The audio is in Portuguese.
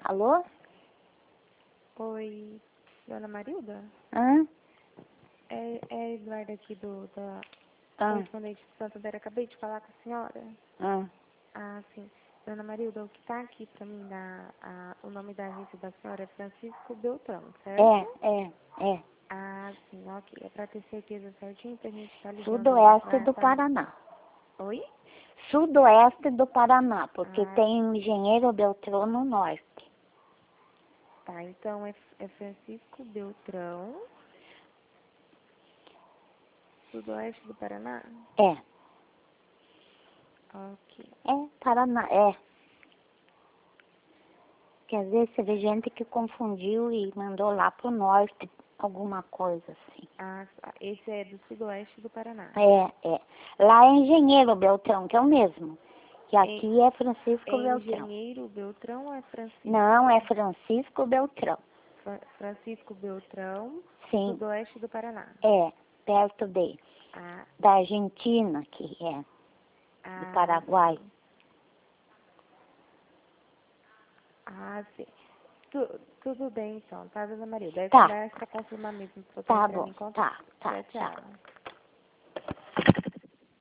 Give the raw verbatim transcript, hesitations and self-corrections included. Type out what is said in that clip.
Alô? Oi, dona Marilda? Hã? É, é a Eduarda aqui do, da Hã? correspondente de Santander. Acabei de falar com a senhora. Hã? Ah, sim. Dona Marilda, o que está aqui para mim, da, a, o nome da agência da senhora é Francisco Beltrão, certo? É, é, é. Ah, sim, ok. É para ter certeza certinho que a gente está ligando Sudoeste do nessa... Paraná. Oi? Sudoeste do Paraná, porque Ah, tem o Engenheiro Beltrão no norte. tá. Então é, é Francisco Beltrão, sudoeste do Paraná? É, Ok. é Paraná, é. Que às vezes teve gente que confundiu e mandou lá pro norte alguma coisa assim. Ah, tá. Esse é do sudoeste do Paraná. É, é. Lá é Engenheiro Beltrão, que é o mesmo. E Em, aqui é Francisco Beltrão. Engenheiro Beltrão ou é Francisco? Não, é Francisco Beltrão. Fra- Francisco Beltrão, Sim, sudoeste do Paraná. é, perto de, Ah, da Argentina, que é, do ah, Paraguai. sim. Ah, sim. Tu, tudo bem então, tá, dona Maria? Deve Tá, dar para confirmar mesmo que eu tô tá entrando bom, em contato. tá, tá, Tchau, tchau. tchau.